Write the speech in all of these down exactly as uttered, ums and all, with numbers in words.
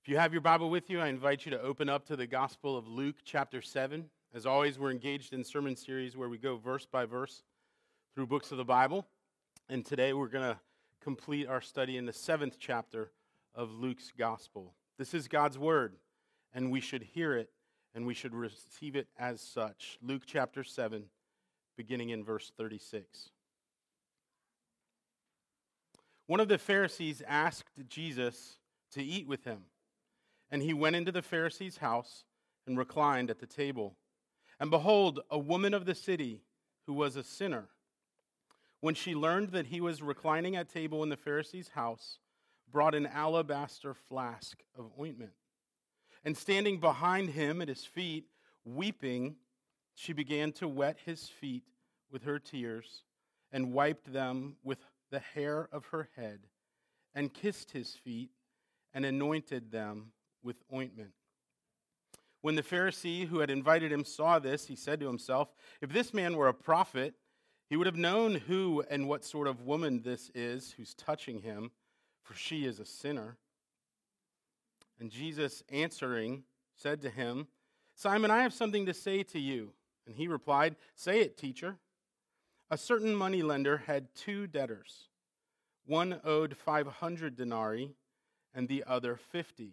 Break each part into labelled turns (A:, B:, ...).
A: If you have your Bible with you, I invite you to open up to the Gospel of Luke, chapter seven. As always, we're engaged in sermon series where we go verse by verse through books of the Bible. And today we're going to complete our study in the seventh chapter of Luke's Gospel. This is God's Word, and we should hear it, and we should receive it as such. Luke chapter seven, beginning in verse thirty-six. One of the Pharisees asked Jesus to eat with him. And he went into the Pharisee's house and reclined at the table. And behold, a woman of the city who was a sinner, when she learned that he was reclining at table in the Pharisee's house, brought an alabaster flask of ointment. And standing behind him at his feet, weeping, she began to wet his feet with her tears and wiped them with the hair of her head and kissed his feet and anointed them with ointment. When the Pharisee who had invited him saw this, he said to himself, if this man were a prophet, he would have known who and what sort of woman this is who's touching him, for she is a sinner. And Jesus answering said to him, Simon, I have something to say to you. And he replied, say it, teacher. A certain moneylender had two debtors. One owed five hundred denarii and the other fifty.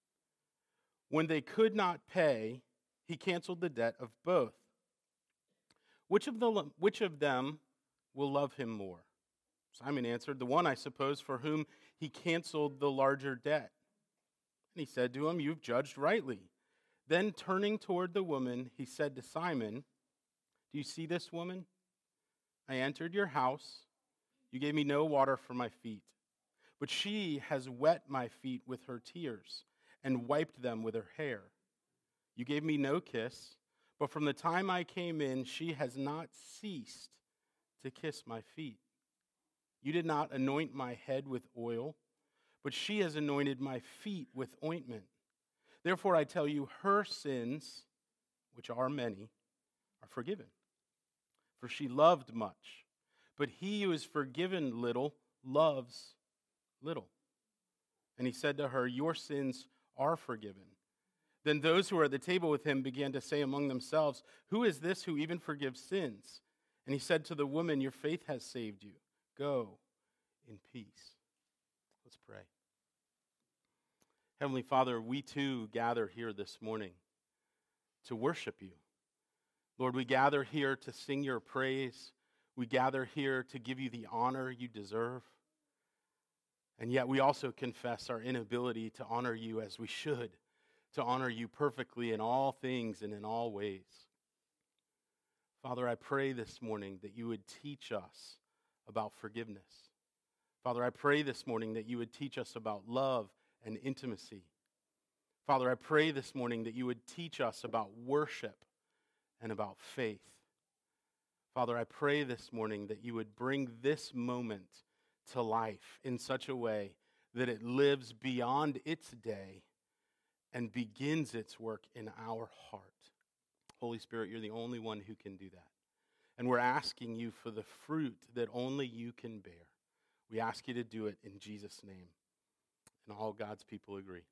A: When they could not pay, he canceled the debt of both. Which of, the, which of them will love him more? Simon answered, the one, I suppose, for whom he canceled the larger debt. And he said to him, you've judged rightly. Then turning toward the woman, he said to Simon, do you see this woman? I entered your house. You gave me no water for my feet, but she has wet my feet with her tears and wiped them with her hair. You gave me no kiss, but from the time I came in, she has not ceased to kiss my feet. You did not anoint my head with oil, but she has anointed my feet with ointment. Therefore I tell you, her sins, which are many, are forgiven. For she loved much, but he who is forgiven little loves little. And he said to her, your sins are forgiven. Then those who were at the table with him began to say among themselves, who is this who even forgives sins? And he said to the woman, your faith has saved you. Go in peace. Let's pray. Heavenly Father, we too gather here this morning to worship you. Lord, we gather here to sing your praise. We gather here to give you the honor you deserve. And yet we also confess our inability to honor you as we should, to honor you perfectly in all things and in all ways. Father, I pray this morning that you would teach us about forgiveness. Father, I pray this morning that you would teach us about love and intimacy. Father, I pray this morning that you would teach us about worship and about faith. Father, I pray this morning that you would bring this moment to life in such a way that it lives beyond its day and begins its work in our heart. Holy Spirit, you're the only one who can do that. And we're asking you for the fruit that only you can bear. We ask you to do it in Jesus' name. And all God's people agree.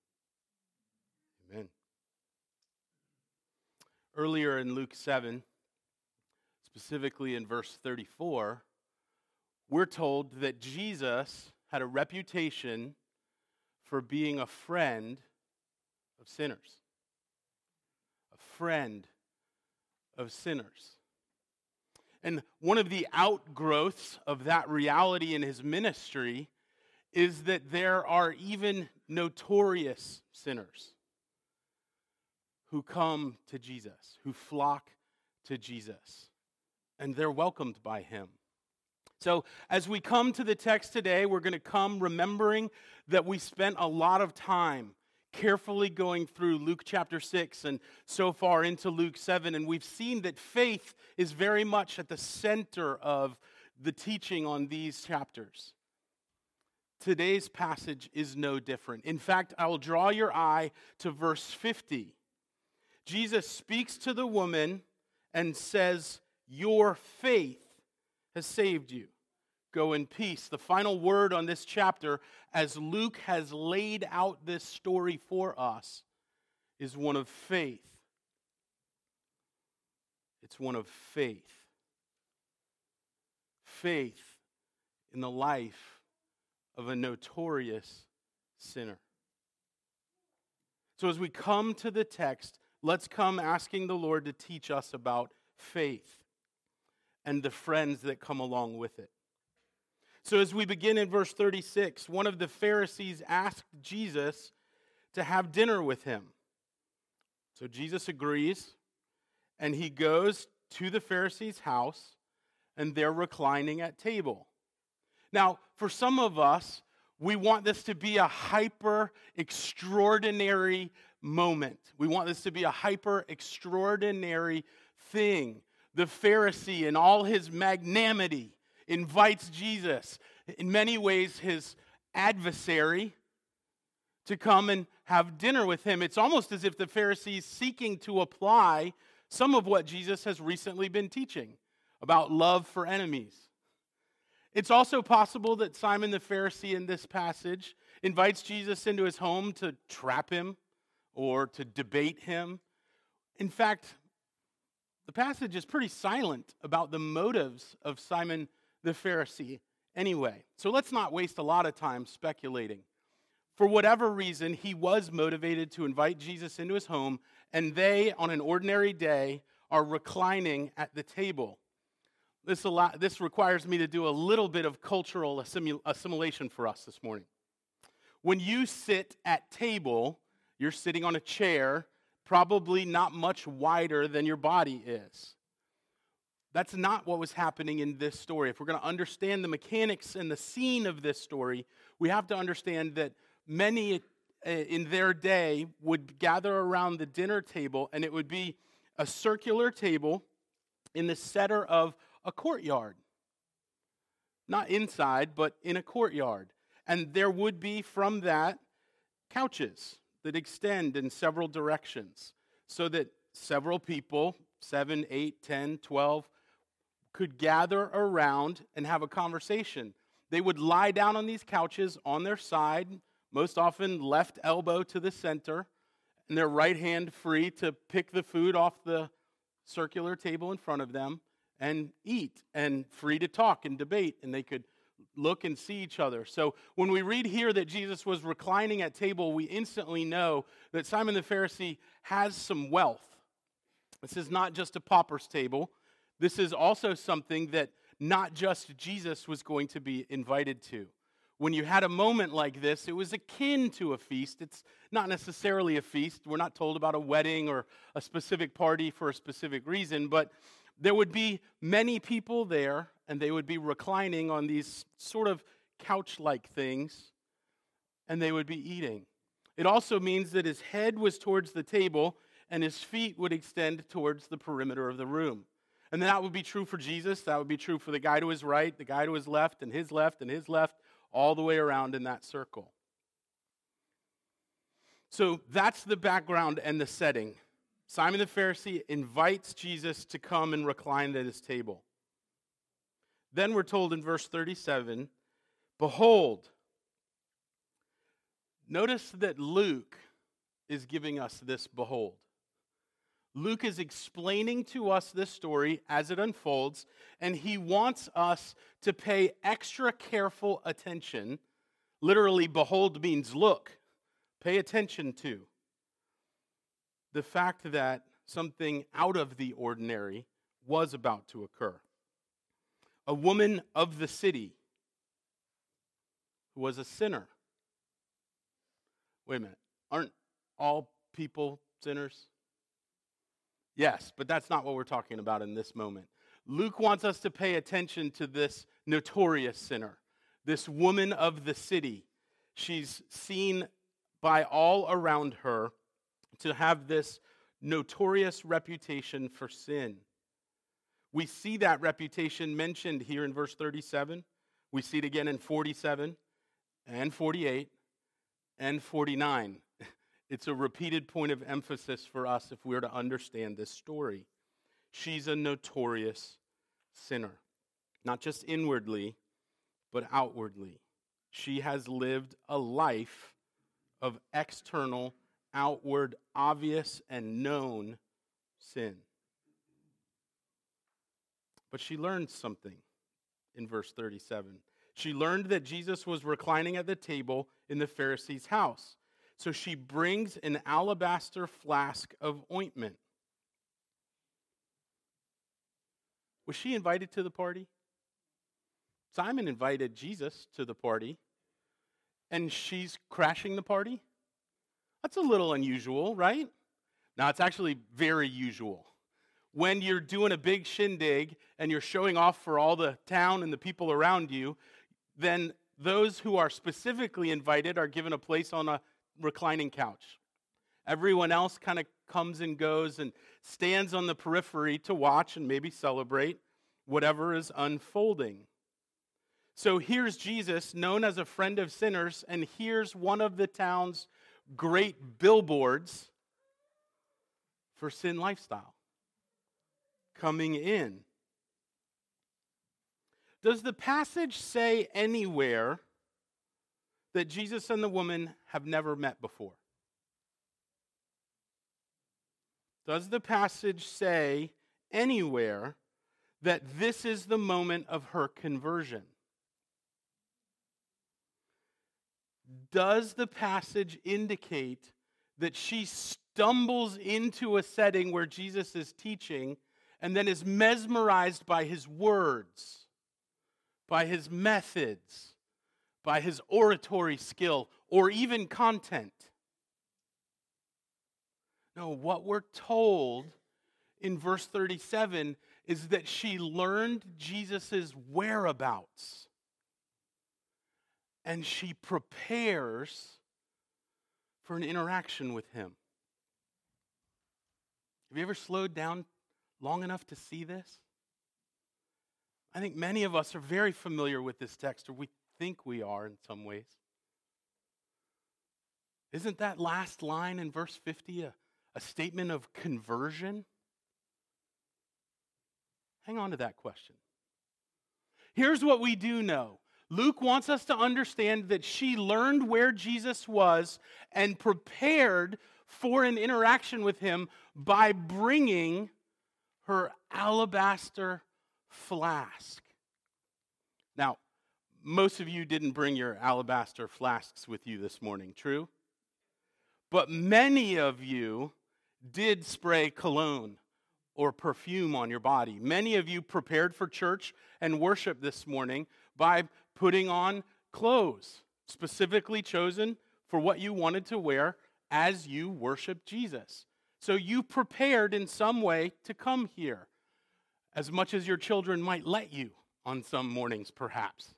A: Amen. Earlier in Luke seven, specifically in verse thirty-four, we're told that Jesus had a reputation for being a friend of sinners. A friend of sinners. And one of the outgrowths of that reality in his ministry is that there are even notorious sinners who come to Jesus, who flock to Jesus, and they're welcomed by him. So as we come to the text today, we're going to come remembering that we spent a lot of time carefully going through Luke chapter six and so far into Luke seven, and we've seen that faith is very much at the center of the teaching on these chapters. Today's passage is no different. In fact, I will draw your eye to verse fifty. Jesus speaks to the woman and says, your faith has saved you. Go in peace. The final word on this chapter, as Luke has laid out this story for us, is one of faith. It's one of faith. Faith in the life of a notorious sinner. So as we come to the text, let's come asking the Lord to teach us about faith and the friends that come along with it. So as we begin in verse thirty-six, one of the Pharisees asked Jesus to have dinner with him. So Jesus agrees, and he goes to the Pharisee's house, and they're reclining at table. Now, for some of us, we want this to be a hyper extraordinary moment. We want this to be a hyper extraordinary thing. The Pharisee, in all his magnanimity, invites Jesus, in many ways his adversary, to come and have dinner with him. It's almost as if the Pharisee is seeking to apply some of what Jesus has recently been teaching about love for enemies. It's also possible that Simon the Pharisee in this passage invites Jesus into his home to trap him or to debate him. In fact, the passage is pretty silent about the motives of Simon the Pharisee anyway. So let's not waste a lot of time speculating. For whatever reason, he was motivated to invite Jesus into his home, and they, on an ordinary day, are reclining at the table. This, allow, this requires me to do a little bit of cultural assimil- assimilation for us this morning. When you sit at table, you're sitting on a chair, probably not much wider than your body is. That's not what was happening in this story. If we're going to understand the mechanics and the scene of this story, we have to understand that many uh, in their day would gather around the dinner table, and it would be a circular table in the center of a courtyard. Not inside, but in a courtyard. And there would be from that couches that extend in several directions so that several people, seven, eight, ten, twelve, could gather around and have a conversation. They would lie down on these couches on their side, most often left elbow to the center, and their right hand free to pick the food off the circular table in front of them and eat, and free to talk and debate, and they could look and see each other. So when we read here that Jesus was reclining at table, we instantly know that Simon the Pharisee has some wealth. This is not just a pauper's table. This is also something that not just Jesus was going to be invited to. When you had a moment like this, it was akin to a feast. It's not necessarily a feast. We're not told about a wedding or a specific party for a specific reason, but there would be many people there, and they would be reclining on these sort of couch-like things, and they would be eating. It also means that his head was towards the table, and his feet would extend towards the perimeter of the room. And that would be true for Jesus. That would be true for the guy to his right, the guy to his left, and his left, and his left, all the way around in that circle. So that's the background and the setting. Simon the Pharisee invites Jesus to come and recline at his table. Then we're told in verse thirty-seven, behold. Notice that Luke is giving us this behold. Luke is explaining to us this story as it unfolds, and he wants us to pay extra careful attention. Literally, behold means look, pay attention to the fact that something out of the ordinary was about to occur. A woman of the city who was a sinner. Wait a minute, aren't all people sinners? Yes, but that's not what we're talking about in this moment. Luke wants us to pay attention to this notorious sinner, this woman of the city. She's seen by all around her to have this notorious reputation for sin. We see that reputation mentioned here in verse thirty-seven. We see it again in forty-seven and forty-eight and forty-nine. It's a repeated point of emphasis for us if we're to understand this story. She's a notorious sinner, not just inwardly, but outwardly she has lived a life of external, outward, obvious, and known sin. But she learned something in verse thirty-seven. She learned that Jesus was reclining at the table in the Pharisee's house. So she brings an alabaster flask of ointment. Was she invited to the party? Simon invited Jesus to the party, and she's crashing the party? That's a little unusual, right? Now, it's actually very usual. When you're doing a big shindig and you're showing off for all the town and the people around you, then those who are specifically invited are given a place on a reclining couch. Everyone else kind of comes and goes and stands on the periphery to watch and maybe celebrate whatever is unfolding. So here's Jesus, known as a friend of sinners, and here's one of the town's great billboards for sin lifestyle coming in. Does the passage say anywhere that Jesus and the woman have never met before? Does the passage say anywhere that this is the moment of her conversion? Does the passage indicate that she stumbles into a setting where Jesus is teaching and then is mesmerized by his words, by his methods, by his oratory skill, or even content? No, what we're told in verse thirty-seven is that she learned Jesus' whereabouts. And she prepares for an interaction with him. Have you ever slowed down long enough to see this? I think many of us are very familiar with this text, or we think we are in some ways. Isn't that last line in verse fifty a, a statement of conversion? Hang on to that question. Here's what we do know. Luke wants us to understand that she learned where Jesus was and prepared for an interaction with him by bringing her alabaster flask. Now, most of you didn't bring your alabaster flasks with you this morning, true? But many of you did spray cologne or perfume on your body. Many of you prepared for church and worship this morning by putting on clothes specifically chosen for what you wanted to wear as you worship Jesus. So you prepared in some way to come here, as much as your children might let you on some mornings, perhaps.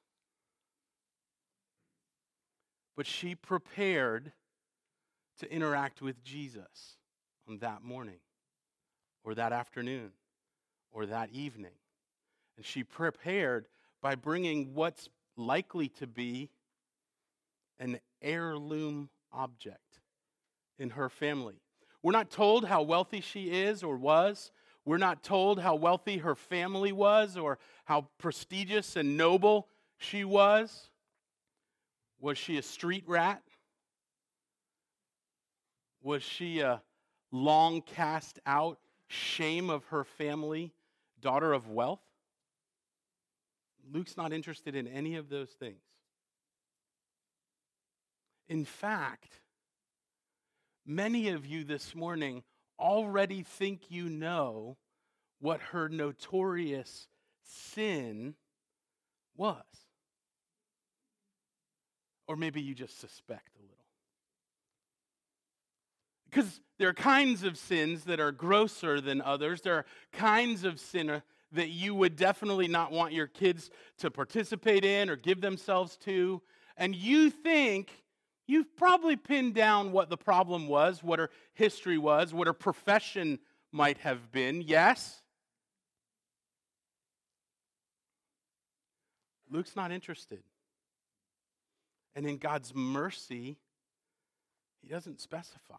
A: But she prepared to interact with Jesus on that morning, or that afternoon, or that evening. And she prepared by bringing what's likely to be an heirloom object in her family. We're not told how wealthy she is or was. We're not told how wealthy her family was or how prestigious and noble she was. Was she a street rat? Was she a long cast out, shame of her family, daughter of wealth? Luke's not interested in any of those things. In fact, many of you this morning already think you know what her notorious sin was. Or maybe you just suspect a little. Because there are kinds of sins that are grosser than others. There are kinds of sin that you would definitely not want your kids to participate in or give themselves to. And you think you've probably pinned down what the problem was, what her history was, what her profession might have been. Yes? Luke's not interested. And in God's mercy, he doesn't specify.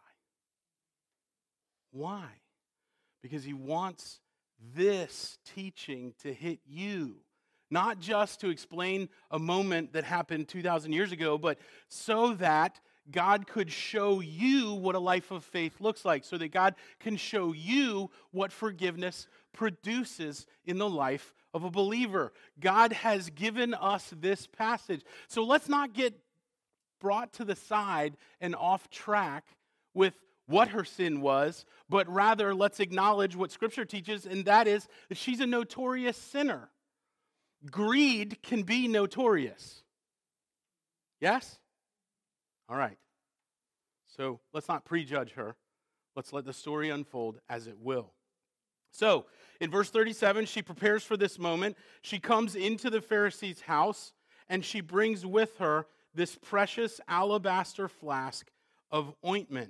A: Why? Because he wants this teaching to hit you, not just to explain a moment that happened two thousand years ago, but so that God could show you what a life of faith looks like, so that God can show you what forgiveness produces in the life of a believer. God has given us this passage. So let's not get brought to the side and off track with what her sin was, but rather let's acknowledge what Scripture teaches, and that is that she's a notorious sinner. Greed can be notorious. Yes? All right. So let's not prejudge her. Let's let the story unfold as it will. So, in verse thirty-seven, she prepares for this moment. She comes into the Pharisee's house, and she brings with her this precious alabaster flask of ointment.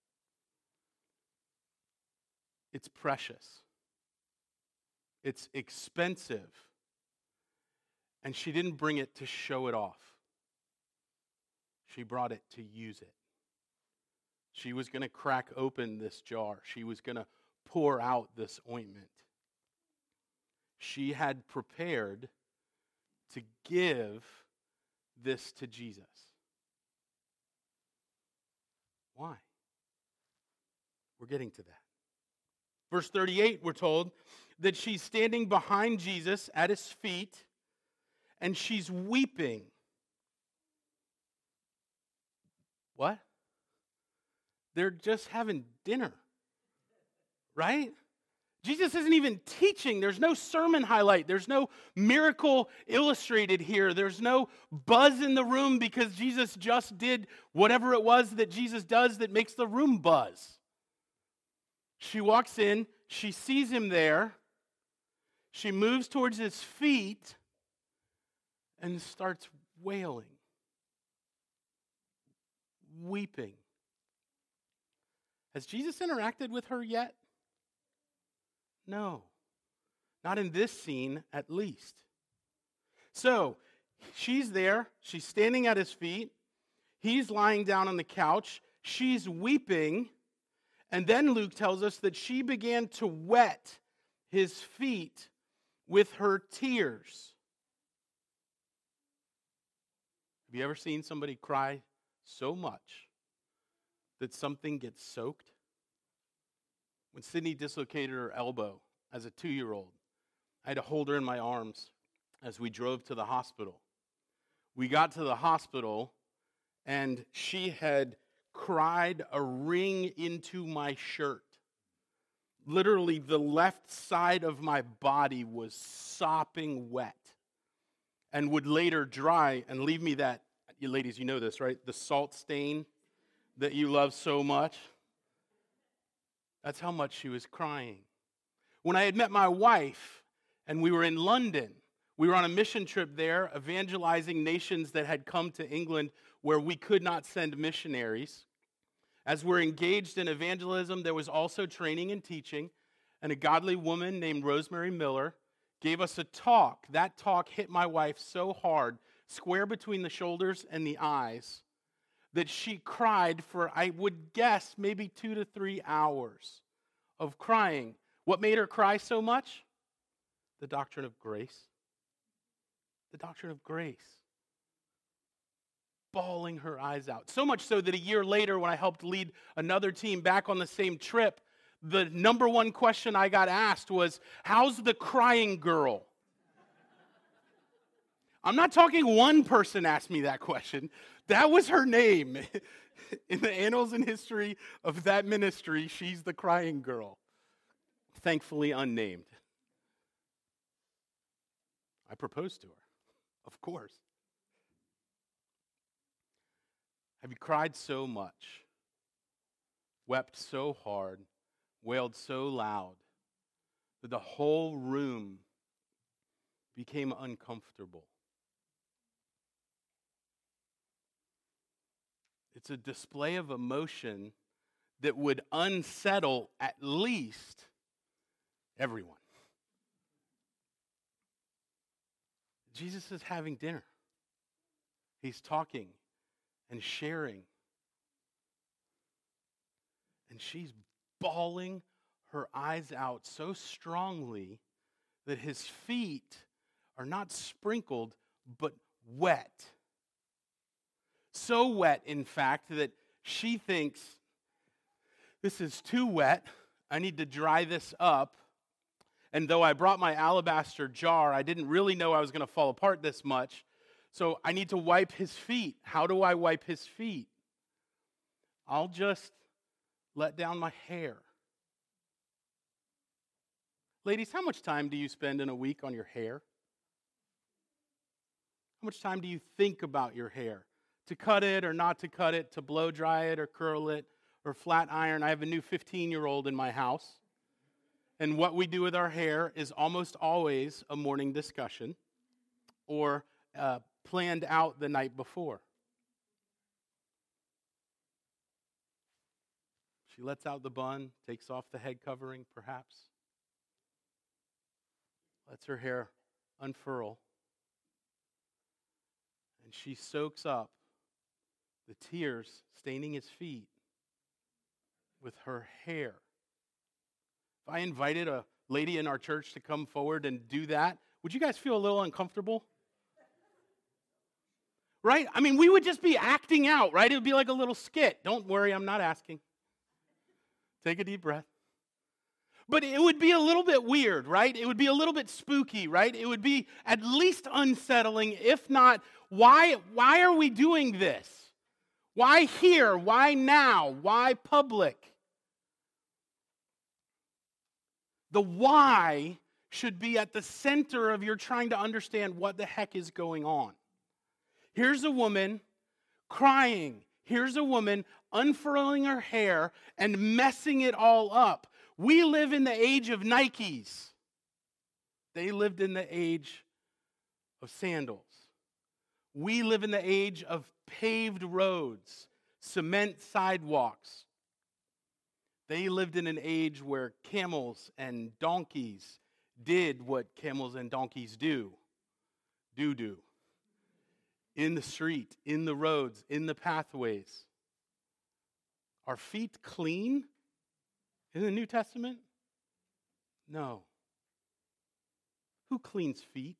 A: It's precious. It's expensive. And she didn't bring it to show it off. She brought it to use it. She was going to crack open this jar. She was going to pour out this ointment. She had prepared to give this to Jesus. Why? We're getting to that. Verse thirty-eight, we're told that she's standing behind Jesus at his feet, and she's weeping. What? They're just having dinner, right? Jesus isn't even teaching. There's no sermon highlight. There's no miracle illustrated here. There's no buzz in the room because Jesus just did whatever it was that Jesus does that makes the room buzz. She walks in. She sees him there. She moves towards his feet and starts wailing, weeping. Has Jesus interacted with her yet? No, not in this scene at least. So she's there. She's standing at his feet. He's lying down on the couch. She's weeping. And then Luke tells us that she began to wet his feet with her tears. Have you ever seen somebody cry so much that something gets soaked? When Sydney dislocated her elbow as a two-year-old, I had to hold her in my arms as we drove to the hospital. We got to the hospital, and she had cried a ring into my shirt. Literally, the left side of my body was sopping wet and would later dry and leave me that, you ladies, you know this, right? The salt stain that you love so much. That's how much she was crying. When I had met my wife and we were in London, we were on a mission trip there, evangelizing nations that had come to England where we could not send missionaries. As we're engaged in evangelism, there was also training and teaching, and a godly woman named Rosemary Miller gave us a talk. That talk hit my wife so hard, square between the shoulders and the eyes, that she cried for, I would guess, maybe two to three hours of crying. What made her cry so much? The doctrine of grace. The doctrine of grace. Bawling her eyes out. So much so that a year later, when I helped lead another team back on the same trip, the number one question I got asked was, how's the crying girl? I'm not talking one person asked me that question. That was her name. In the annals and history of that ministry, she's the crying girl. Thankfully unnamed. I proposed to her, of course. Have you cried so much, wept so hard, wailed so loud, that the whole room became uncomfortable? It's a display of emotion that would unsettle at least everyone. Jesus is having dinner. He's talking and sharing. And she's bawling her eyes out so strongly that his feet are not sprinkled, but wet. So wet, in fact, that she thinks, this is too wet. I need to dry this up. And though I brought my alabaster jar, I didn't really know I was going to fall apart this much. So I need to wipe his feet. How do I wipe his feet? I'll just let down my hair. Ladies, how much time do you spend in a week on your hair? How much time do you think about your hair? To cut it or not to cut it, to blow dry it or curl it or flat iron? I have a new fifteen-year-old in my house. And what we do with our hair is almost always a morning discussion or uh, planned out the night before. She lets out the bun, takes off the head covering, perhaps. Lets her hair unfurl. And she soaks up the tears staining his feet with her hair. If I invited a lady in our church to come forward and do that, would you guys feel a little uncomfortable? Right? I mean, we would just be acting out, right? It would be like a little skit. Don't worry, I'm not asking. Take a deep breath. But it would be a little bit weird, right? It would be a little bit spooky, right? It would be at least unsettling, if not, why, why are we doing this? Why here? Why now? Why public? The why should be at the center of your trying to understand what the heck is going on. Here's a woman crying. Here's a woman unfurling her hair and messing it all up. We live in the age of Nikes. They lived in the age of sandals. We live in the age of paved roads, cement sidewalks. They lived in an age where camels and donkeys did what camels and donkeys do. Do do. In the street, in the roads, in the pathways. Are feet clean in the New Testament? No. Who cleans feet?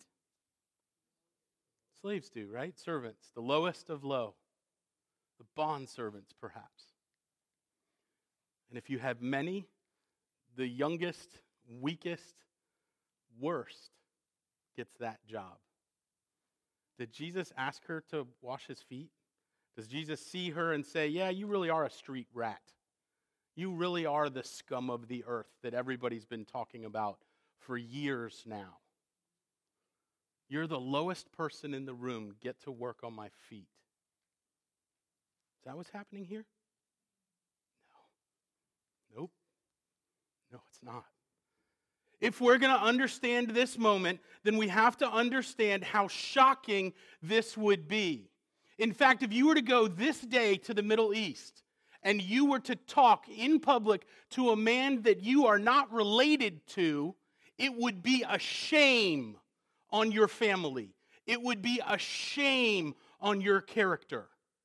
A: Slaves do, right? Servants, the lowest of low. The bond servants, perhaps. And if you have many, the youngest, weakest, worst gets that job. Did Jesus ask her to wash his feet? Does Jesus see her and say, yeah, you really are a street rat. You really are the scum of the earth that everybody's been talking about for years now. You're the lowest person in the room. Get to work on my feet. Is that what's happening here? No. Nope. No, it's not. If we're going to understand this moment, then we have to understand how shocking this would be. In fact, if you were to go this day to the Middle East and you were to talk in public to a man that you are not related to, it would be a shame on your family. It would be a shame on your character.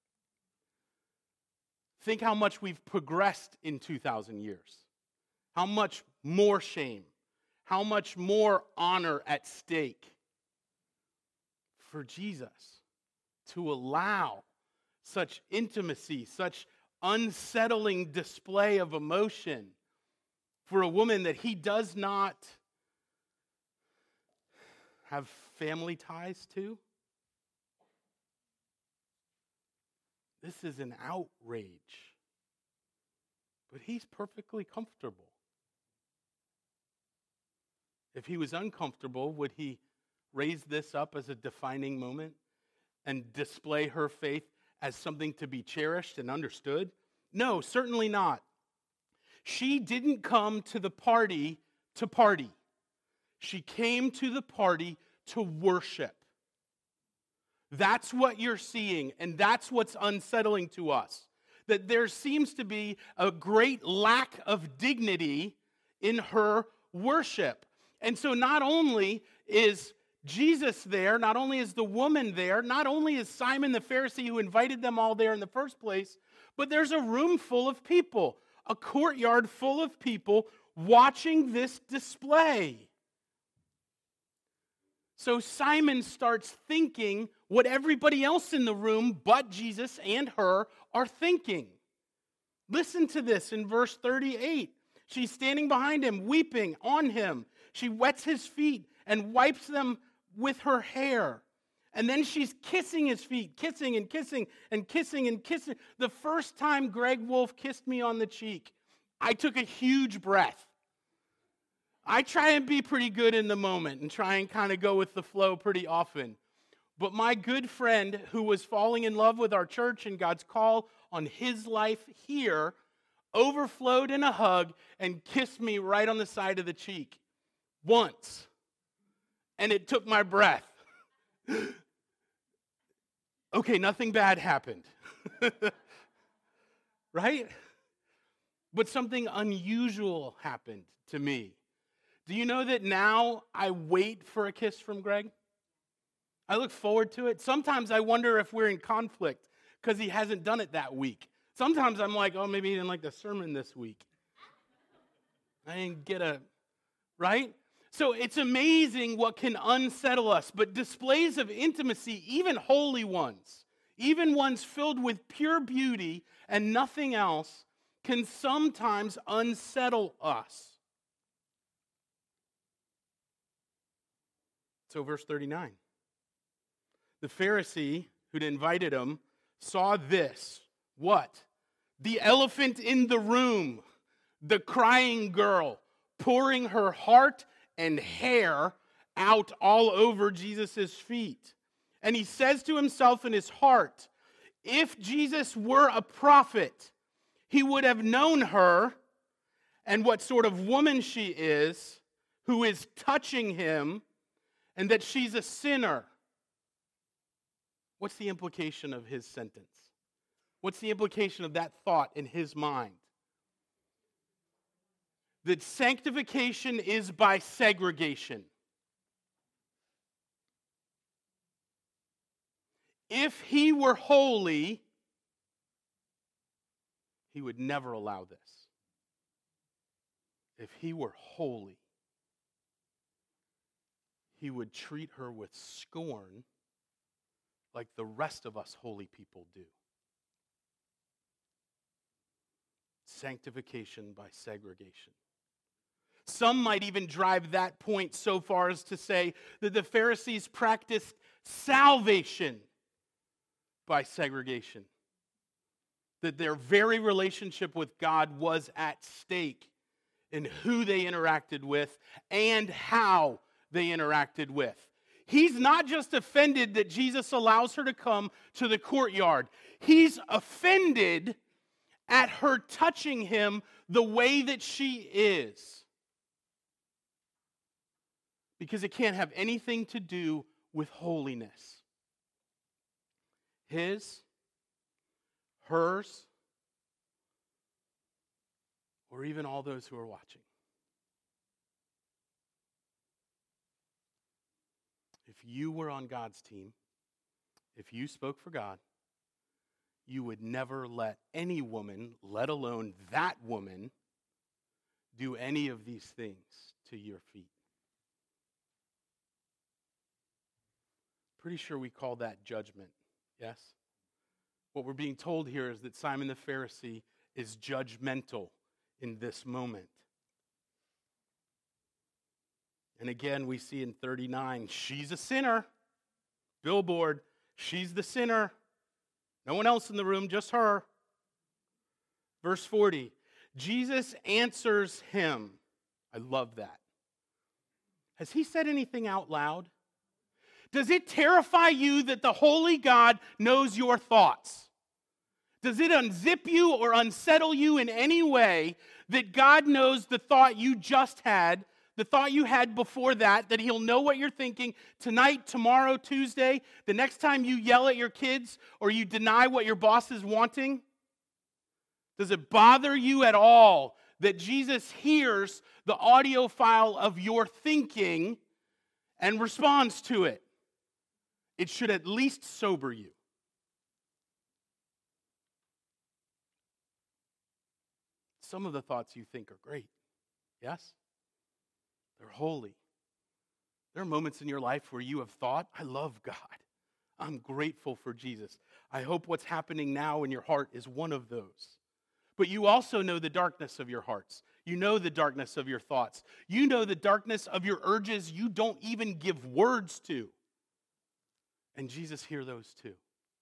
A: Think how much we've progressed in two thousand years. How much more shame. How much more honor at stake for Jesus to allow such intimacy, such unsettling display of emotion for a woman that he does not have family ties to? This is an outrage. But he's perfectly comfortable. If he was uncomfortable, would he raise this up as a defining moment and display her faith as something to be cherished and understood? No, certainly not. She didn't come to the party to party. She came to the party to worship. That's what you're seeing, and that's what's unsettling to us. That there seems to be a great lack of dignity in her worship. And so not only is Jesus there, not only is the woman there, not only is Simon the Pharisee who invited them all there in the first place, but there's a room full of people, a courtyard full of people watching this display. So Simon starts thinking what everybody else in the room but Jesus and her are thinking. Listen to this in verse thirty-eight. She's standing behind him, weeping on him. She wets his feet and wipes them with her hair. And then she's kissing his feet, kissing and kissing and kissing and kissing. The first time Greg Wolf kissed me on the cheek, I took a huge breath. I try and be pretty good in the moment and try and kind of go with the flow pretty often. But my good friend who was falling in love with our church and God's call on his life here overflowed in a hug and kissed me right on the side of the cheek once. And it took my breath. Okay, nothing bad happened. Right? But something unusual happened to me. Do you know that now I wait for a kiss from Greg? I look forward to it. Sometimes I wonder if we're in conflict because he hasn't done it that week. Sometimes I'm like, oh, maybe he didn't like the sermon this week. I didn't get a, right? So it's amazing what can unsettle us, but displays of intimacy, even holy ones, even ones filled with pure beauty and nothing else, can sometimes unsettle us. So verse thirty-nine. The Pharisee who'd invited him saw this. What? The elephant in the room, the crying girl, pouring her heart and hair out all over Jesus' feet. And he says to himself in his heart, if Jesus were a prophet, he would have known her and what sort of woman she is, who is touching him, and that she's a sinner. What's the implication of his sentence? What's the implication of that thought in his mind? That sanctification is by segregation. If he were holy, he would never allow this. If he were holy, he would treat her with scorn like the rest of us holy people do. Sanctification by segregation. Some might even drive that point so far as to say that the Pharisees practiced salvation by segregation. That their very relationship with God was at stake in who they interacted with and how they interacted with. He's not just offended that Jesus allows her to come to the courtyard. He's offended at her touching him the way that she is. Because it can't have anything to do with holiness. His, hers, or even all those who are watching. If you were on God's team, if you spoke for God, you would never let any woman, let alone that woman, do any of these things to your feet. Pretty sure we call that judgment, yes? What we're being told here is that Simon the Pharisee is judgmental in this moment. And again, we see in thirty-nine, she's a sinner. Billboard, she's the sinner. No one else in the room, just her. Verse forty, Jesus answers him. I love that. Has he said anything out loud? Does it terrify you that the holy God knows your thoughts? Does it unzip you or unsettle you in any way that God knows the thought you just had, the thought you had before that, that he'll know what you're thinking tonight, tomorrow, Tuesday, the next time you yell at your kids or you deny what your boss is wanting? Does it bother you at all that Jesus hears the audio file of your thinking and responds to it? It should at least sober you. Some of the thoughts you think are great, yes? They're holy. There are moments in your life where you have thought, I love God. I'm grateful for Jesus. I hope what's happening now in your heart is one of those. But you also know the darkness of your hearts. You know the darkness of your thoughts. You know the darkness of your urges you don't even give words to. And Jesus hears those too.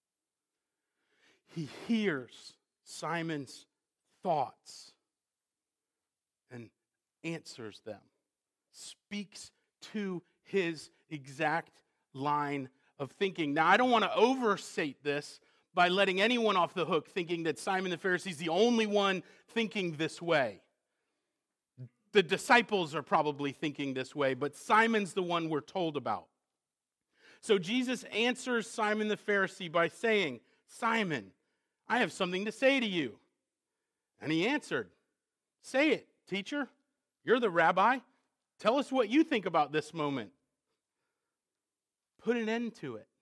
A: He hears Simon's thoughts and answers them, speaks to his exact line of thinking. Now, I don't want to overstate this by letting anyone off the hook thinking that Simon the Pharisee is the only one thinking this way. The disciples are probably thinking this way, but Simon's the one we're told about. So Jesus answers Simon the Pharisee by saying, Simon, I have something to say to you. And he answered, say it, teacher. You're the rabbi. Tell us what you think about this moment. Put an end to it.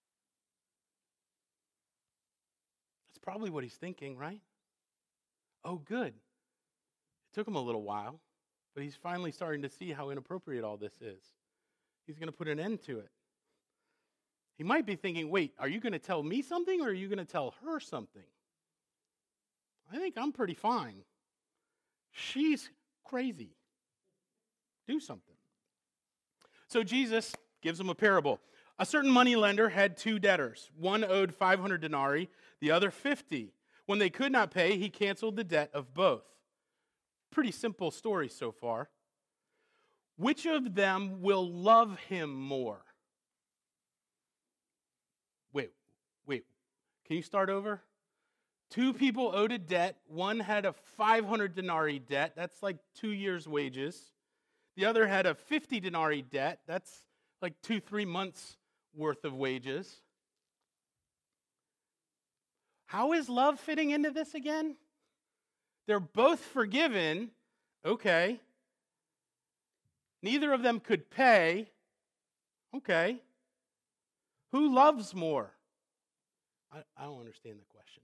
A: That's probably what he's thinking, right? Oh, good. It took him a little while, but he's finally starting to see how inappropriate all this is. He's going to put an end to it. He might be thinking, wait, are you going to tell me something or are you going to tell her something? I think I'm pretty fine. She's crazy. Do something. So Jesus gives him a parable. A certain moneylender had two debtors. One owed five hundred denarii, the other fifty. When they could not pay, he canceled the debt of both. Pretty simple story so far. Which of them will love him more? Wait, wait. Can you start over? Two people owed a debt. One had a five hundred denarii debt. That's like two years' wages. The other had a fifty denarii debt. That's like two, three months' worth of wages. How is love fitting into this again? They're both forgiven. Okay. Neither of them could pay. Okay. Who loves more? I, I don't understand the question.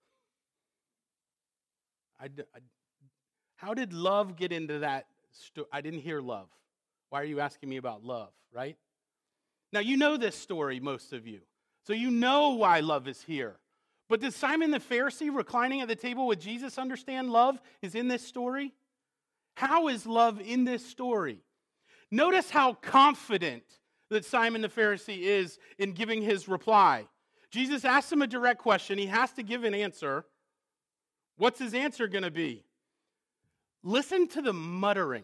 A: I, I, how did love get into that? Sto- I didn't hear love. Why are you asking me about love, right? Now, you know this story, most of you. So you know why love is here. But does Simon the Pharisee reclining at the table with Jesus understand love is in this story? How is love in this story? Notice how confident that Simon the Pharisee is in giving his reply. Jesus asks him a direct question. He has to give an answer. What's his answer going to be? Listen to the muttering.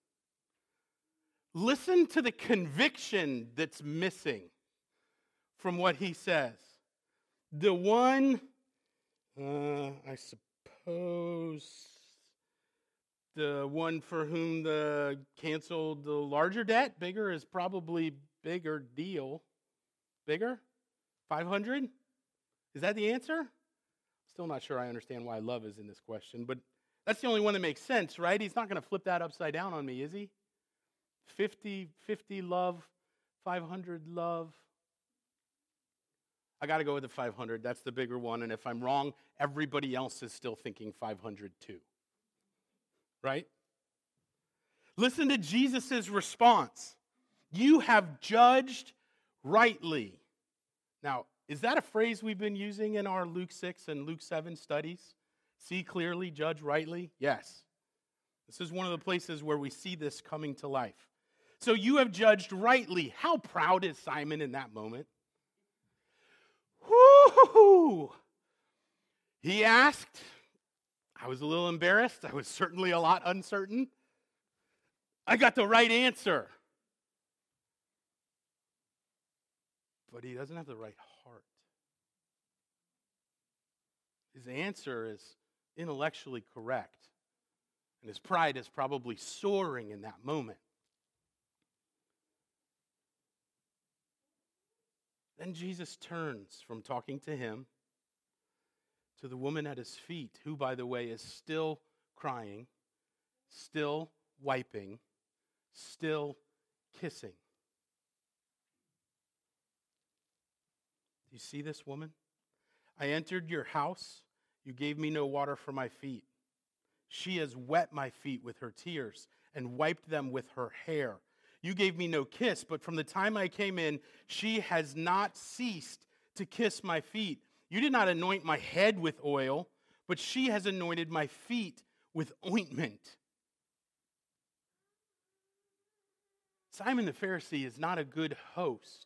A: Listen to the conviction that's missing from what he says. The one, uh, I suppose, the one for whom the canceled the larger debt, bigger is probably bigger deal. Bigger? five hundred? Is that the answer? Still not sure I understand why love is in this question, but that's the only one that makes sense, right? He's not going to flip that upside down on me, is he? fifty, fifty love, five hundred love. I got to go with the five hundred. That's the bigger one. And if I'm wrong, everybody else is still thinking five hundred too. Right? Listen to Jesus' response. You have judged rightly. Now, is that a phrase we've been using in our Luke six and Luke seven studies? See clearly, judge rightly? Yes. This is one of the places where we see this coming to life. So you have judged rightly. How proud is Simon in that moment? Whoo! He asked. I was a little embarrassed. I was certainly a lot uncertain. I got the right answer. But he doesn't have the right heart. His answer is intellectually correct. And his pride is probably soaring in that moment. Then Jesus turns from talking to him to the woman at his feet, who, by the way, is still crying, still wiping, still kissing. Do you see this woman? I entered your house. You gave me no water for my feet. She has wet my feet with her tears and wiped them with her hair. You gave me no kiss, but from the time I came in, she has not ceased to kiss my feet. You did not anoint my head with oil, but she has anointed my feet with ointment. Simon the Pharisee is not a good host.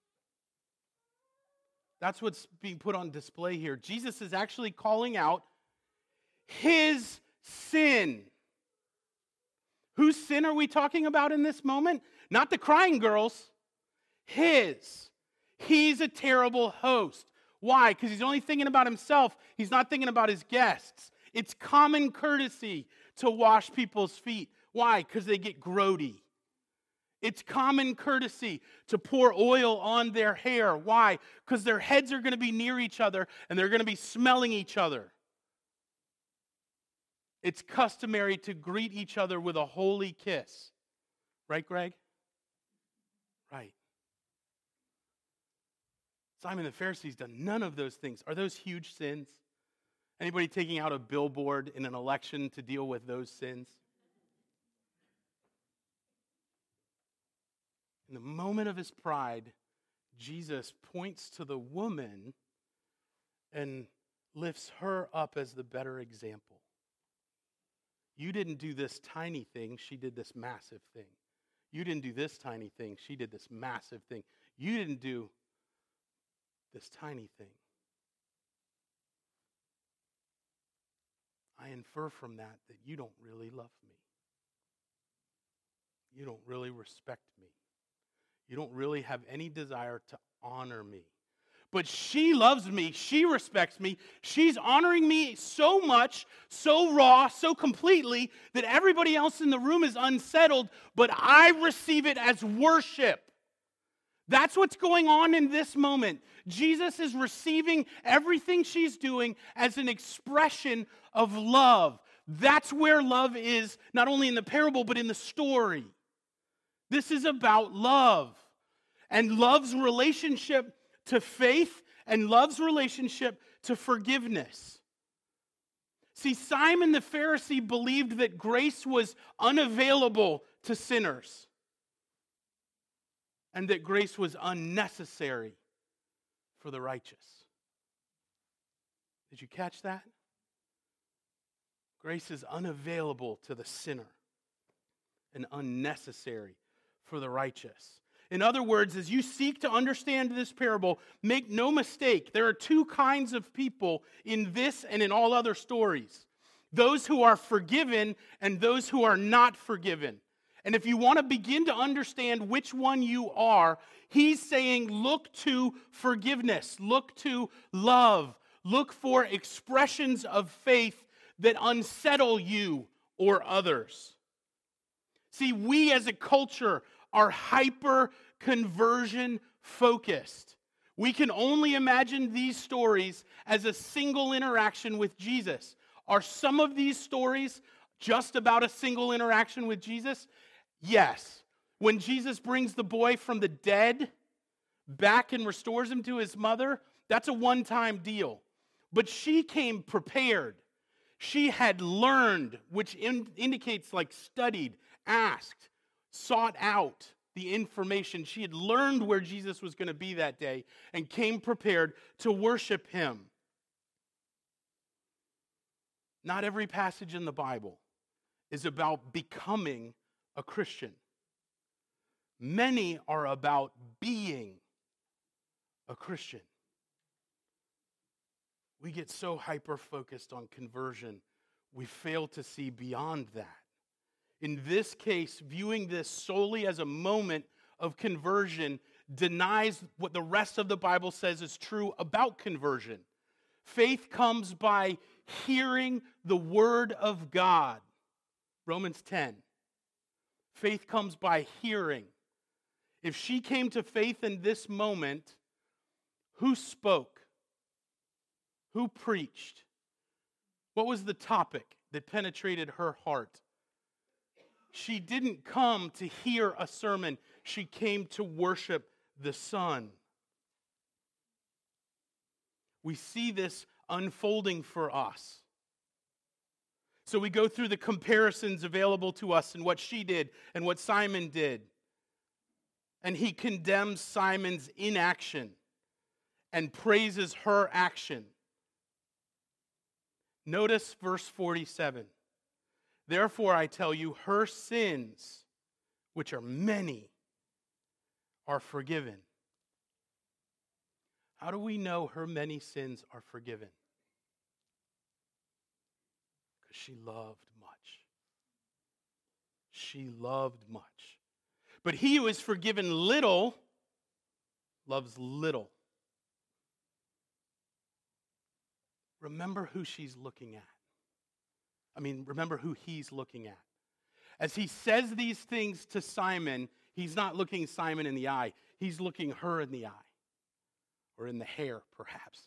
A: That's what's being put on display here. Jesus is actually calling out his sin. Whose sin are we talking about in this moment? Not the crying girls. His. He's a terrible host. Why? Because he's only thinking about himself. He's not thinking about his guests. It's common courtesy to wash people's feet. Why? Because they get grody. It's common courtesy to pour oil on their hair. Why? Because their heads are going to be near each other and they're going to be smelling each other. It's customary to greet each other with a holy kiss. Right, Greg? Right. Simon the Pharisee's done none of those things. Are those huge sins? Anybody taking out a billboard in an election to deal with those sins? In the moment of his pride, Jesus points to the woman and lifts her up as the better example. You didn't do this tiny thing, she did this massive thing. You didn't do this tiny thing, she did this massive thing. You didn't do this tiny thing. I infer from that that you don't really love me. You don't really respect me. You don't really have any desire to honor me. But she loves me. She respects me. She's honoring me so much, so raw, so completely, that everybody else in the room is unsettled, but I receive it as worship. That's what's going on in this moment. Jesus is receiving everything she's doing as an expression of love. That's where love is, not only in the parable, but in the story. This is about love. And love's relationship to faith and love's relationship to forgiveness. See, Simon the Pharisee believed that grace was unavailable to sinners and that grace was unnecessary for the righteous. Did you catch that? Grace is unavailable to the sinner and unnecessary for the righteous. In other words, as you seek to understand this parable, make no mistake, there are two kinds of people in this and in all other stories. Those who are forgiven and those who are not forgiven. And if you want to begin to understand which one you are, he's saying look to forgiveness, look to love, look for expressions of faith that unsettle you or others. See, we as a culture are hyper-conversion focused. We can only imagine these stories as a single interaction with Jesus. Are some of these stories just about a single interaction with Jesus? Yes. When Jesus brings the boy from the dead back and restores him to his mother, that's a one-time deal. But she came prepared. She had learned, which in, indicates like studied, asked, sought out the information. She had learned where Jesus was going to be that day and came prepared to worship him. Not every passage in the Bible is about becoming a Christian. Many are about being a Christian. We get so hyper-focused on conversion, we fail to see beyond that. In this case, viewing this solely as a moment of conversion denies what the rest of the Bible says is true about conversion. Faith comes by hearing the word of God. Romans ten. Faith comes by hearing. If she came to faith in this moment, who spoke? Who preached? What was the topic that penetrated her heart? She didn't come to hear a sermon. She came to worship the Son. We see this unfolding for us. So we go through the comparisons available to us and what she did and what Simon did. And he condemns Simon's inaction and praises her action. Notice verse forty-seven. Therefore I tell you, her sins, which are many, are forgiven. How do we know her many sins are forgiven? Because she loved much. She loved much. But he who is forgiven little loves little. Remember who she's looking at. I mean, remember who he's looking at. As he says these things to Simon, he's not looking Simon in the eye. He's looking her in the eye. Or in the hair, perhaps.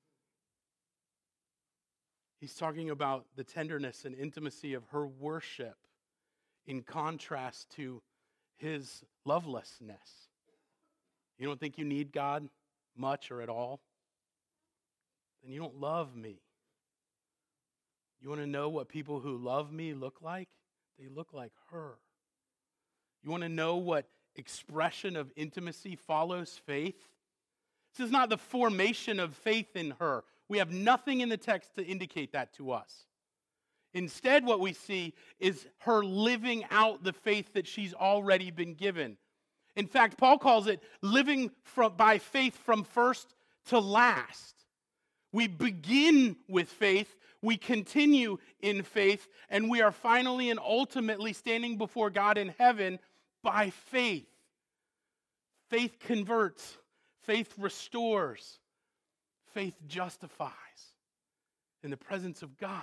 A: He's talking about the tenderness and intimacy of her worship in contrast to his lovelessness. You don't think you need God much or at all? Then you don't love me. You want to know what people who love me look like? They look like her. You want to know what expression of intimacy follows faith? This is not the formation of faith in her. We have nothing in the text to indicate that to us. Instead, what we see is her living out the faith that she's already been given. In fact, Paul calls it living from, by faith from first to last. We begin with faith, we continue in faith, and we are finally and ultimately standing before God in heaven by faith. Faith converts. Faith restores. Faith justifies in the presence of God.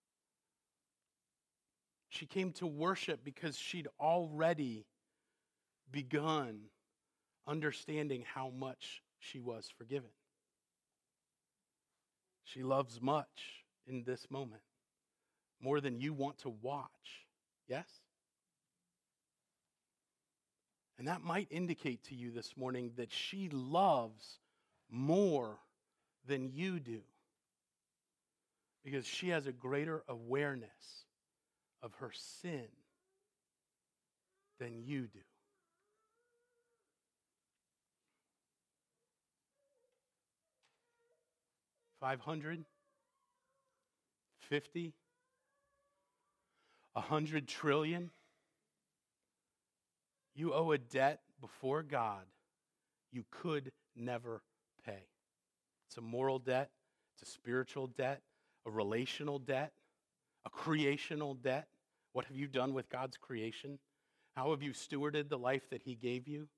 A: She came to worship because she'd already begun understanding how much she was forgiven. She loves much in this moment, more than you want to watch. Yes? And that might indicate to you this morning that she loves more than you do, because she has a greater awareness of her sin than you do. Five hundred? Fifty? A hundred trillion? You owe a debt before God you could never pay. It's a moral debt, it's a spiritual debt, a relational debt, a creational debt. What have you done with God's creation? How have you stewarded the life that he gave you?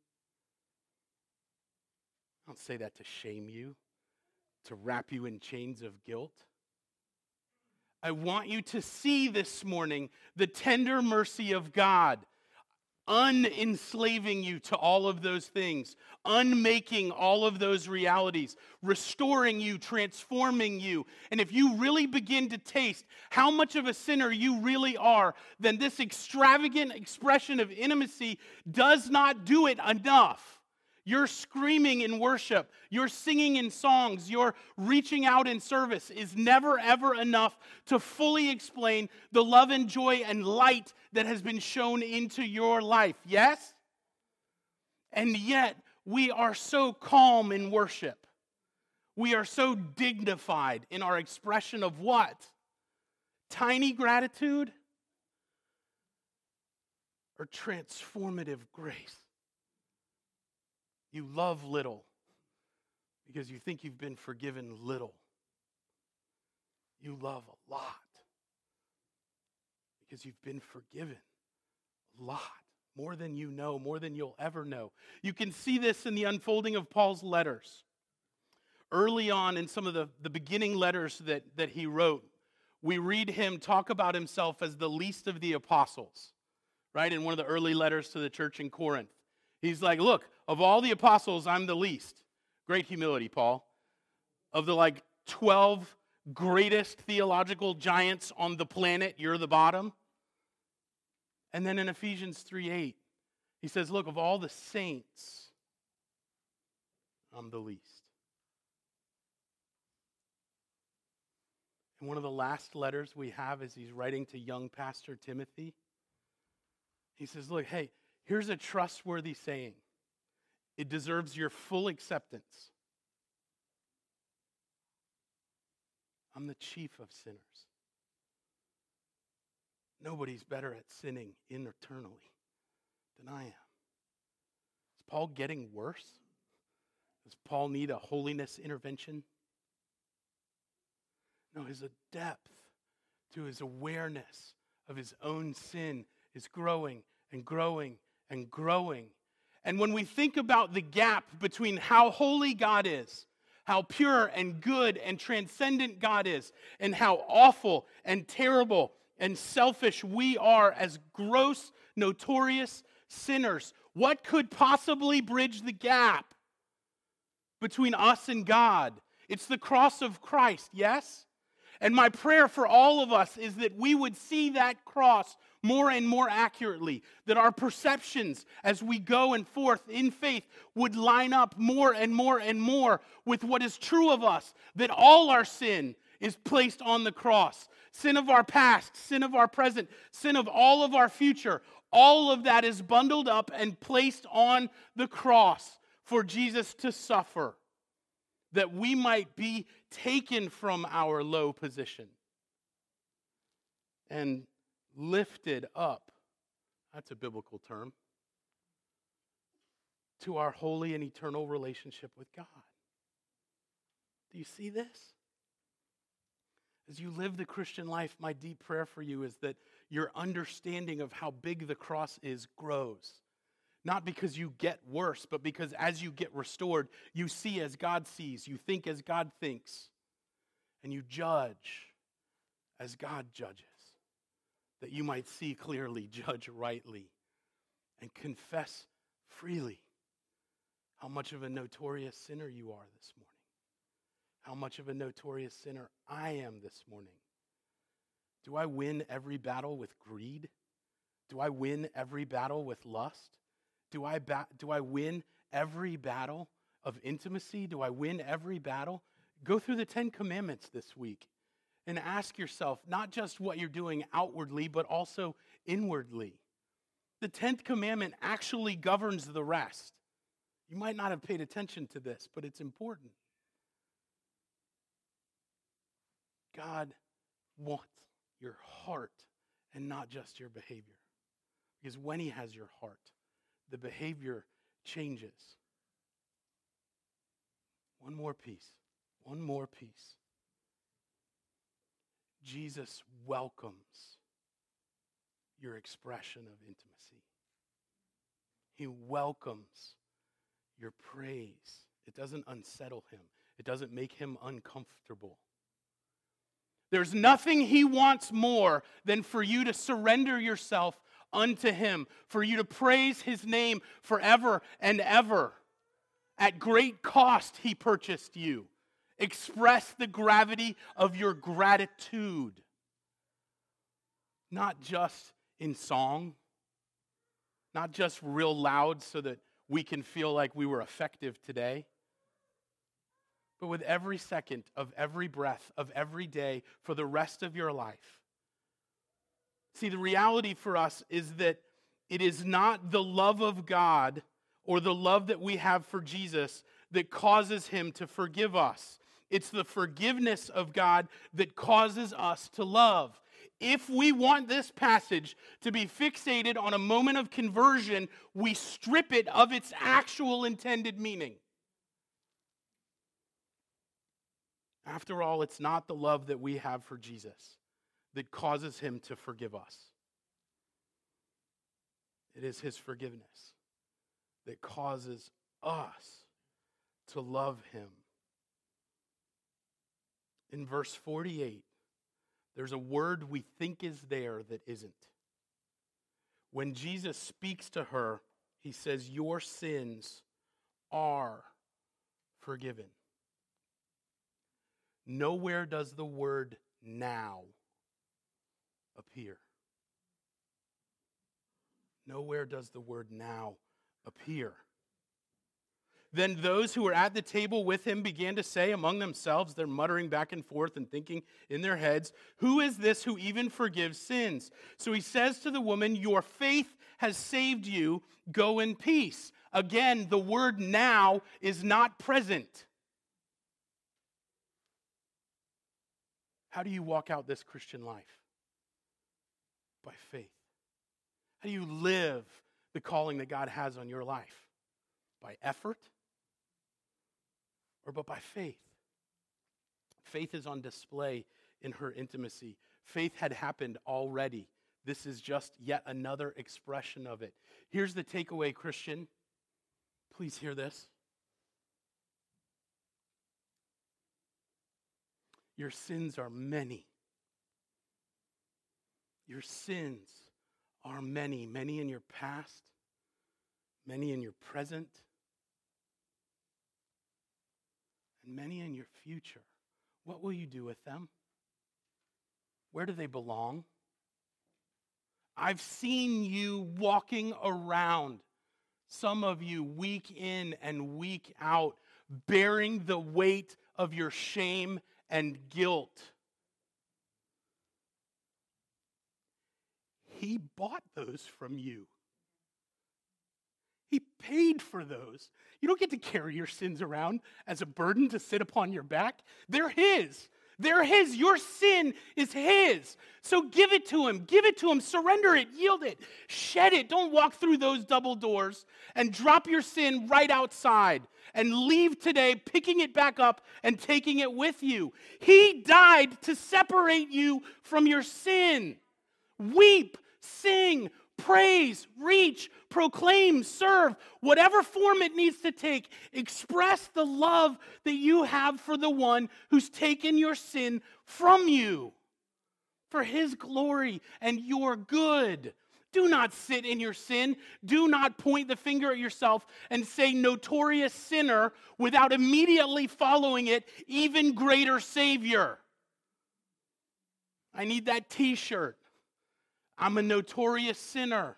A: I don't say that to shame you, to wrap you in chains of guilt. I want you to see this morning the tender mercy of God, unenslaving you to all of those things, unmaking all of those realities, restoring you, transforming you. And if you really begin to taste how much of a sinner you really are, then this extravagant expression of intimacy does not do it enough. You're screaming in worship, you're singing in songs, you're reaching out in service is never ever enough to fully explain the love and joy and light that has been shown into your life. Yes? And yet, we are so calm in worship. We are so dignified in our expression of what? Tiny gratitude or transformative grace? You love little because you think you've been forgiven little. You love a lot because you've been forgiven a lot, more than you know, more than you'll ever know. You can see this in the unfolding of Paul's letters. Early on in some of the, the beginning letters that, that he wrote, we read him talk about himself as the least of the apostles, right? In one of the early letters to the church in Corinth. He's like, look, of all the apostles, I'm the least. Great humility, Paul. Of the like twelve greatest theological giants on the planet, you're the bottom. And then in Ephesians three eight, he says, look, of all the saints, I'm the least. And one of the last letters we have is he's writing to young pastor Timothy. He says, look, hey, here's a trustworthy saying. It deserves your full acceptance. I'm the chief of sinners. Nobody's better at sinning internally than I am. Is Paul getting worse? Does Paul need a holiness intervention? No, his depth to his awareness of his own sin is growing and growing and growing. And when we think about the gap between how holy God is, how pure and good and transcendent God is, and how awful and terrible and selfish we are as gross, notorious sinners, what could possibly bridge the gap between us and God? It's the cross of Christ, yes? And my prayer for all of us is that we would see that cross more and more accurately, that our perceptions as we go and forth in faith would line up more and more and more with what is true of us, that all our sin is placed on the cross. Sin of our past, sin of our present, sin of all of our future, all of that is bundled up and placed on the cross for Jesus to suffer, that we might be taken from our low position and lifted up, that's a biblical term, to our holy and eternal relationship with God. Do you see this? As you live the Christian life, my deep prayer for you is that your understanding of how big the cross is grows. Not because you get worse, but because as you get restored, you see as God sees, you think as God thinks, and you judge as God judges, that you might see clearly, judge rightly, and confess freely how much of a notorious sinner you are this morning, how much of a notorious sinner I am this morning. Do I win every battle with greed? Do I win every battle with lust? Do I ba- do I win every battle of intimacy? Do I win every battle? Go through the Ten Commandments this week and ask yourself not just what you're doing outwardly, but also inwardly. The tenth commandment actually governs the rest. You might not have paid attention to this, but it's important. God wants your heart and not just your behavior. Because when he has your heart, the behavior changes. One more piece. One more piece. Jesus welcomes your expression of intimacy. He welcomes your praise. It doesn't unsettle him. It doesn't make him uncomfortable. There's nothing he wants more than for you to surrender yourself unto him, for you to praise his name forever and ever. At great cost he purchased you. Express the gravity of your gratitude. Not just in song, not just real loud so that we can feel like we were effective today, but with every second of every breath of every day for the rest of your life. See, the reality for us is that it is not the love of God or the love that we have for Jesus that causes him to forgive us. It's the forgiveness of God that causes us to love. If we want this passage to be fixated on a moment of conversion, we strip it of its actual intended meaning. After all, it's not the love that we have for Jesus that causes him to forgive us. It is his forgiveness that causes us to love him. In verse forty-eight, there's a word we think is there that isn't. When Jesus speaks to her, he says, "Your sins are forgiven." Nowhere does the word now appear. Nowhere does the word now appear. Then those who were at the table with him began to say among themselves, they're muttering back and forth and thinking in their heads, "Who is this who even forgives sins?" So he says to the woman, "Your faith has saved you. Go in peace." Again, the word now is not present. How do you walk out this Christian life? By faith. How do you live the calling that God has on your life? By effort? Or but by faith? Faith is on display in her intimacy. Faith had happened already. This is just yet another expression of it. Here's the takeaway, Christian. Please hear this. Your sins are many. Your sins are many. Many in your past, many in your present, and many in your future. What will you do with them? Where do they belong? I've seen you walking around, some of you week in and week out, bearing the weight of your shame and guilt. He bought those from you. He paid for those. You don't get to carry your sins around as a burden to sit upon your back. They're His. They're His. Your sin is His. So give it to Him. Give it to Him. Surrender it. Yield it. Shed it. Don't walk through those double doors and drop your sin right outside and leave today picking it back up and taking it with you. He died to separate you from your sin. Weep, sing, praise, reach, proclaim, serve, whatever form it needs to take. Express the love that you have for the one who's taken your sin from you for His glory and your good. Do not sit in your sin. Do not point the finger at yourself and say notorious sinner without immediately following it, even greater Savior. I need that t-shirt. I'm a notorious sinner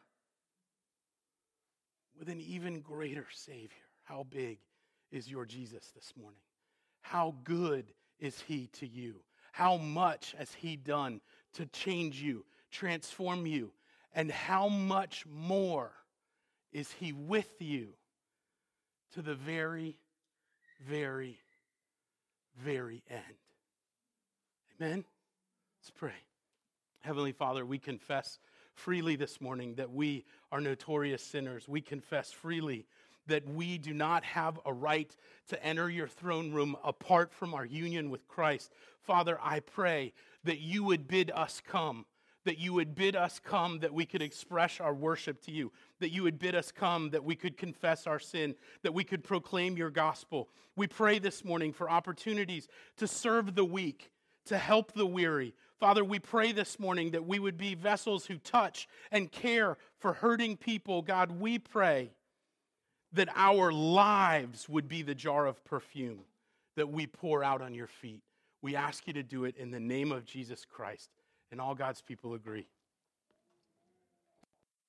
A: with an even greater Savior. How big is your Jesus this morning? How good is He to you? How much has He done to change you, transform you? And how much more is He with you to the very, very, very end? Amen? Let's pray. Heavenly Father, we confess freely this morning that we are notorious sinners. We confess freely that we do not have a right to enter your throne room apart from our union with Christ. Father, I pray that you would bid us come, that you would bid us come that we could express our worship to you, that you would bid us come that we could confess our sin, that we could proclaim your gospel. We pray this morning for opportunities to serve the weak, to help the weary. Father, we pray this morning that we would be vessels who touch and care for hurting people. God, we pray that our lives would be the jar of perfume that we pour out on your feet. We ask you to do it in the name of Jesus Christ. And all God's people agree.